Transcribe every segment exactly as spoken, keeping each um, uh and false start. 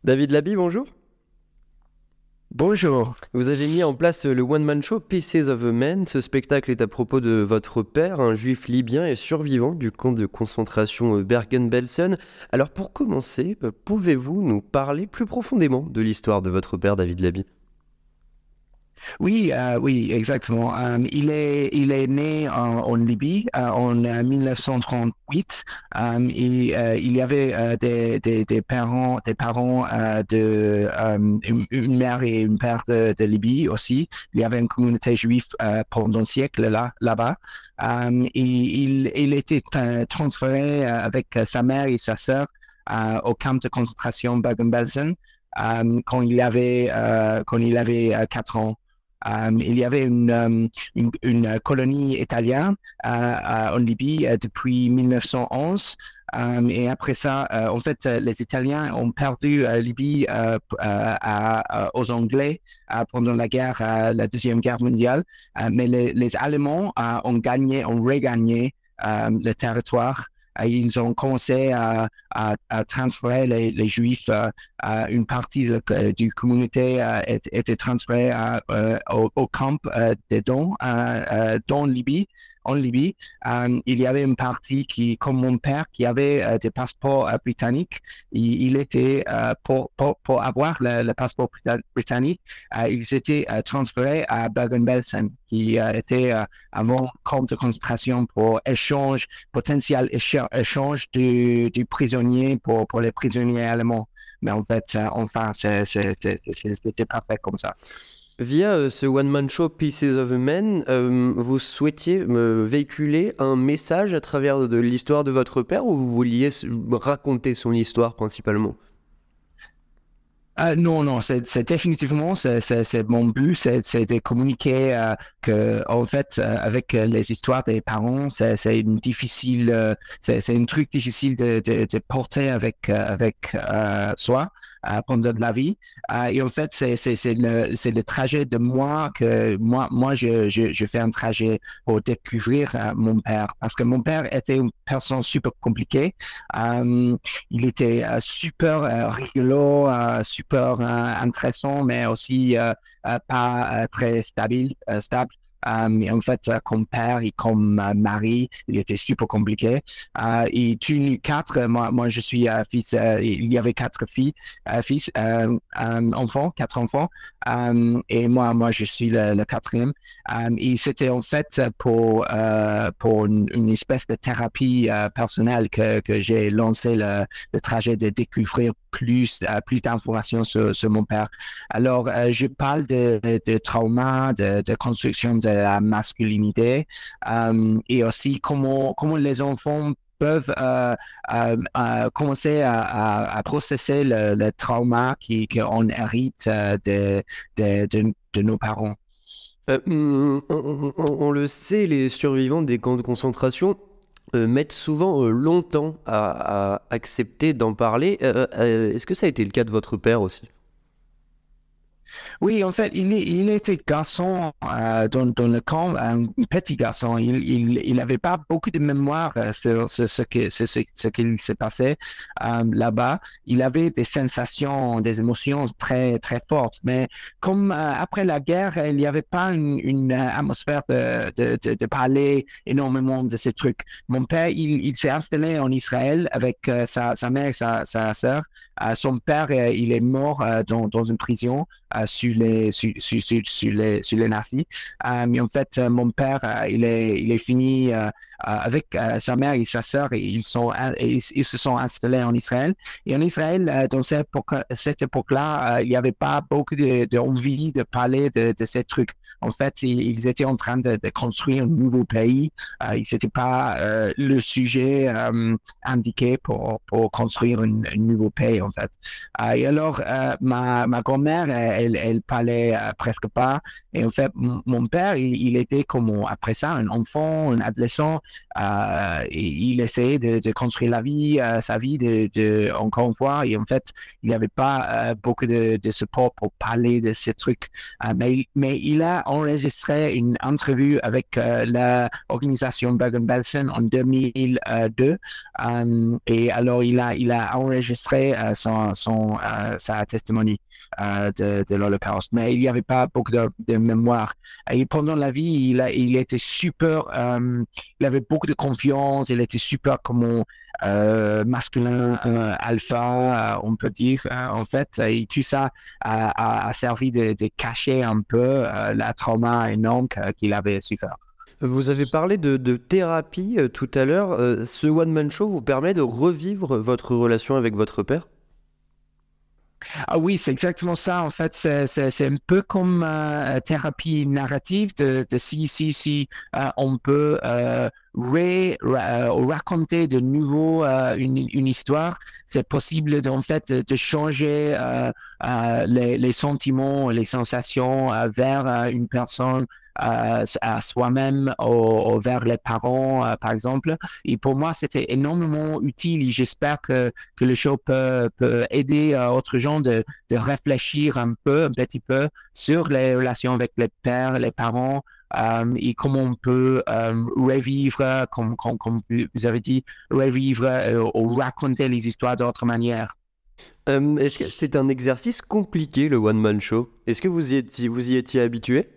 David Labi, bonjour. Bonjour. Vous avez mis en place le one-man show Pieces of a Man. Ce spectacle est à propos de votre père, un juif libyen et survivant du camp de concentration Bergen-Belsen. Alors pour commencer, pouvez-vous nous parler plus profondément de l'histoire de votre père, David Labi ? Oui, euh, oui, exactement. Euh, il est, il est né en, en Libye euh, en euh, mille neuf cent trente-huit euh, et euh, il y avait euh, des, des, des parents, des parents euh, de euh, une, une mère et un père de, de Libye aussi. Il y avait une communauté juive euh, pendant un siècle là, là-bas. Euh, et il, il était euh, transféré euh, avec sa mère et sa sœur euh, au camp de concentration Bergen-Belsen euh, quand il avait euh, quand il avait euh, quatre ans. Euh, il y avait une, euh, une, une colonie italienne euh, euh, en Libye euh, depuis mille neuf cent onze. Euh, et après ça, euh, en fait, euh, les Italiens ont perdu euh, Libye euh, à, à, aux Anglais euh, pendant la guerre, euh, la Deuxième Guerre mondiale. Euh, mais les, les Allemands euh, ont gagné, ont regagné euh, le territoire. Ils ont commencé à, à, à transférer les, les Juifs. Euh, euh, une partie de, de, du communauté euh, était transférée euh, au, au camp euh, de Don, euh, euh, dans Libye. En Libye, euh, il y avait une partie qui, comme mon père, qui avait euh, des passeports euh, britanniques. Il, il était, euh, pour, pour, pour avoir le, le passeport britannique, euh, ils étaient euh, transférés à Bergen-Belsen, qui euh, était euh, avant camp de concentration pour échange, potentiel échange du, du prisonnier pour, pour les prisonniers allemands. Mais en fait, euh, enfin, c'est, c'est, c'est, c'était parfait comme ça. Via euh, ce one-man show Pieces of a Man, euh, vous souhaitiez me véhiculer un message à travers de l'histoire de votre père ou vous vouliez raconter son histoire principalement ? Euh, non, non, c'est, c'est définitivement, c'est, c'est, c'est mon but, c'est, c'est de communiquer euh, que, en fait, euh, avec les histoires des parents, c'est, c'est une difficile, euh, c'est, c'est un truc difficile de, de, de porter avec, euh, avec euh, soi. Euh, pendant de la vie. Euh, et en fait, c'est, c'est, c'est, le, c'est le trajet de moi que moi, moi je, je, je fais un trajet pour découvrir euh, mon père. Parce que mon père était une personne super compliquée. Euh, il était euh, super euh, rigolo, euh, super euh, intéressant, mais aussi euh, euh, pas euh, très stable. Euh, stable. Um, et en fait, euh, comme père et comme euh, mari, il était super compliqué. Euh, et tu quatre, moi, moi je suis euh, fils, euh, il y avait quatre filles, euh, fils, euh, euh, enfants, quatre enfants, euh, et moi, moi je suis le, le quatrième. Euh, et c'était en fait pour, euh, pour une, une espèce de thérapie euh, personnelle que, que j'ai lancé le, le trajet de découvrir plus, euh, plus d'informations sur, sur mon père. Alors, euh, je parle de, de, de trauma, de, de construction de la masculinité euh, et aussi comment, comment les enfants peuvent euh, euh, euh, commencer à, à, à processer le, le trauma qui, qu'on hérite euh, de, de, de, de nos parents. Euh, on, on- on- on le sait, les survivants des camps de concentration euh, mettent souvent euh, longtemps à, à accepter d'en parler. Euh, euh, est-ce que ça a été le cas de votre père aussi ? Oui, en fait, il, il était garçon euh, dans, dans le camp, un petit garçon. Il il, il n'avait pas beaucoup de mémoire euh, sur, sur ce que ce, ce, ce qu'il s'est passé euh, là-bas. Il avait des sensations, des émotions très très fortes. Mais comme euh, après la guerre, il n'y avait pas une, une atmosphère de, de, de, de parler énormément de ces trucs. Mon père, il, il s'est installé en Israël avec euh, sa, sa mère et sa, sa sœur. Euh, son père, euh, il est mort euh, dans, dans une prison euh, sur les sur, sur, sur, sur les sur les nazis. Euh, mais en fait, euh, mon père, euh, il est il est fini euh, avec euh, sa mère et sa sœur. Et ils sont ils, ils se sont installés en Israël. Et en Israël, euh, dans cette époque cette époque-là, euh, il n'y avait pas beaucoup de, de envie de parler de, de ces trucs. En fait, ils, ils étaient en train de, de construire un nouveau pays. Euh, ils n'étaient pas euh, le sujet euh, indiqué pour pour construire un, un nouveau pays en fait. Euh, et alors, euh, ma ma grand-mère, elle elle, elle parlait euh, presque pas. Et en fait, m- mon père, il, il était comme, après ça, un enfant, un adolescent. Euh, et il essayait de, de construire la vie, euh, sa vie, de, de, encore une fois. Et en fait, il n'y avait pas euh, beaucoup de, de support pour parler de ces trucs. Euh, mais, mais il a enregistré une entrevue avec euh, l'organisation Bergen-Belsen en deux mille deux. Euh, et alors, il a, il a enregistré euh, son, son, euh, sa testimony euh, de, de l'Holocauste. Mais il n'y avait pas beaucoup de, de mémoire. Et pendant la vie, il, a, il était super, euh, il avait beaucoup de confiance, il était super comme euh, masculin, euh, alpha, euh, on peut dire, hein, en fait. Et tout ça a, a, a servi de, de cacher un peu euh, la trauma énorme qu'il avait souffert. Vous avez parlé de, de thérapie euh, tout à l'heure. Euh, ce one-man show vous permet de revivre votre relation avec votre père? Ah oui, c'est exactement ça. En fait, c'est, c'est, c'est un peu comme euh, thérapie narrative de, de si, si, si euh, on peut euh, ré- ra- euh, raconter de nouveau euh, une, une histoire. C'est possible de, en fait de, de changer euh, euh, les, les sentiments, les sensations euh, vers euh, une personne. Euh, à soi-même ou, ou vers les parents, euh, par exemple. Et pour moi, c'était énormément utile et j'espère que que le show peut, peut aider euh, autres gens de, de réfléchir un peu, un petit peu sur les relations avec les pères, les parents, euh, et comment on peut euh, revivre, comme, comme, comme vous avez dit, revivre euh, ou raconter les histoires d'autre manière. Euh, est-ce que c'est un exercice compliqué, le one-man show? Est-ce que vous y étiez, vous y étiez habitué?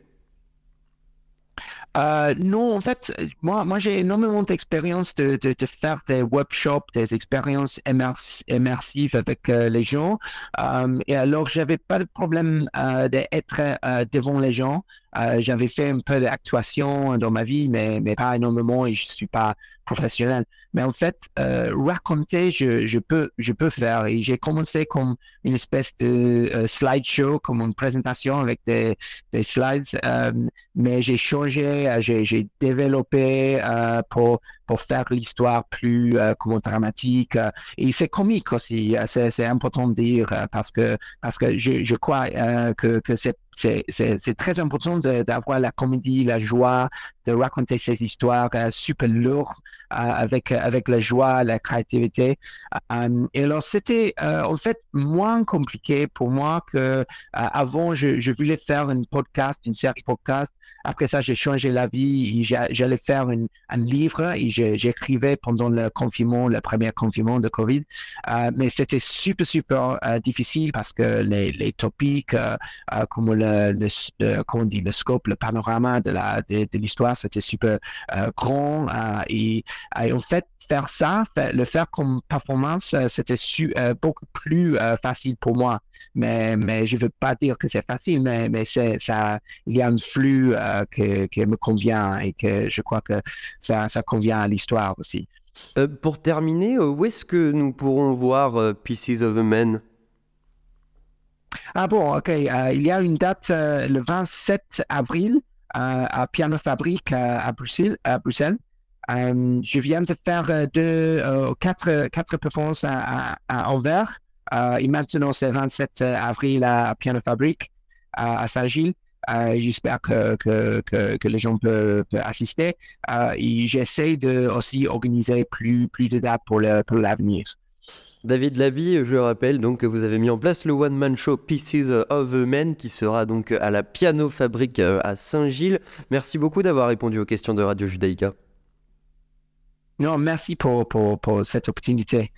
Euh, non, en fait, moi, moi j'ai énormément d'expérience de, de, de faire des workshops, des expériences immers- immersives avec euh, les gens. Euh, et alors, j'avais pas de problème euh, d'être euh, devant les gens. Euh, j'avais fait un peu d'actuation dans ma vie, mais, mais pas énormément et je suis pas professionnel. Mais en fait, euh, raconter, je, je peux, je peux faire. Et j'ai commencé comme une espèce de euh, slideshow, comme une présentation avec des, des slides. Euh, mais j'ai changé, euh, j'ai, j'ai développé euh, pour, pour faire l'histoire plus euh, comment, dramatique. euh, et c'est comique aussi, euh, c'est, c'est important de dire, euh, parce que, parce que je, je crois euh, que, que c'est, c'est, c'est, c'est très important de, d'avoir la comédie, la joie, de raconter ces histoires euh, super lourdes euh, avec, avec la joie, la créativité. Euh, et alors, c'était euh, en fait moins compliqué pour moi que euh, avant, je, je voulais faire un podcast, une série podcast. Après ça, j'ai changé la vie et j'a- j'allais faire une, un livre et j'ai- j'écrivais pendant le confinement, le premier confinement de Covid. Euh, mais c'était super, super euh, difficile parce que les, les topics, euh, euh, comme le, le, le- comment on dit, le scope, le panorama de la, de, de l'histoire, c'était super euh, grand. Euh, et, et en fait, faire ça, faire- le faire comme performance, euh, c'était su- euh, beaucoup plus euh, facile pour moi. Mais, mais je ne veux pas dire que c'est facile, mais, mais c'est, ça, il y a un flux euh, que, qui me convient et que je crois que ça, ça convient à l'histoire aussi. Euh, pour terminer, euh, où est-ce que nous pourrons voir euh, Pieces of a Man? Ah bon, ok. Euh, il y a une date euh, le vingt-sept avril euh, à Piano Fabrique euh, à Bruxelles. À Bruxelles. Euh, je viens de faire euh, deux, euh, quatre, quatre performances à, à, à Anvers. Euh, et maintenant, c'est vingt-sept avril à Piano Fabrique à, à Saint-Gilles. Euh, j'espère que, que, que, que les gens peuvent, peuvent assister. Euh, et j'essaie de aussi organiser plus, plus de dates pour le, pour l'avenir. David Laby, je rappelle donc que vous avez mis en place le one-man show Pieces of a Man qui sera donc à la Piano Fabrique euh, à Saint-Gilles. Merci beaucoup d'avoir répondu aux questions de Radio Judaïka. Non, merci pour, pour, pour cette opportunité.